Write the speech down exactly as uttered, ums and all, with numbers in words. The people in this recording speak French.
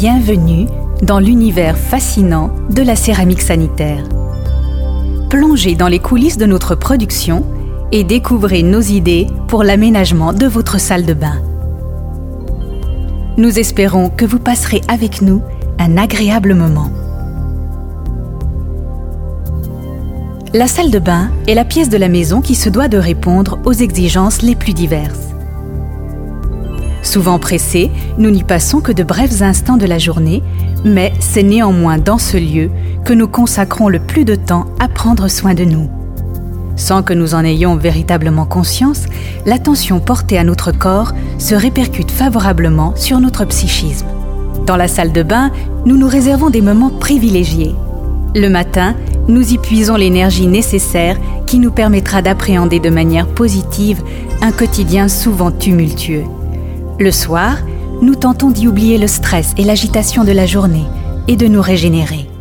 Bienvenue dans l'univers fascinant de la céramique sanitaire. Plongez dans les coulisses de notre production et découvrez nos idées pour l'aménagement de votre salle de bain. Nous espérons que vous passerez avec nous un agréable moment. La salle de bain est la pièce de la maison qui se doit de répondre aux exigences les plus diverses. Souvent pressés, nous n'y passons que de brefs instants de la journée, mais c'est néanmoins dans ce lieu que nous consacrons le plus de temps à prendre soin de nous. Sans que nous en ayons véritablement conscience, l'attention portée à notre corps se répercute favorablement sur notre psychisme. Dans la salle de bain, nous nous réservons des moments privilégiés. Le matin, nous y puisons l'énergie nécessaire qui nous permettra d'appréhender de manière positive un quotidien souvent tumultueux. Le soir, nous tentons d'y oublier le stress et l'agitation de la journée et de nous régénérer.